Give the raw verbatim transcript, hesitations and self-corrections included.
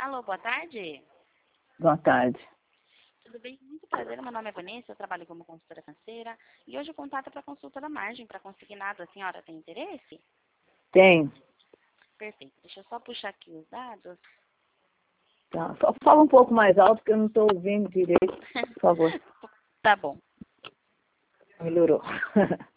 Alô, boa tarde. Boa tarde. Tudo bem? Muito prazer, meu nome é Vanessa, eu trabalho como consultora financeira e hoje o contato é para consulta da margem, para consignado. A senhora tem interesse? Tem. Perfeito. Deixa eu só puxar aqui os dados. Tá. Só fala um pouco mais alto que eu não estou ouvindo direito, por favor. Tá bom. Melhorou.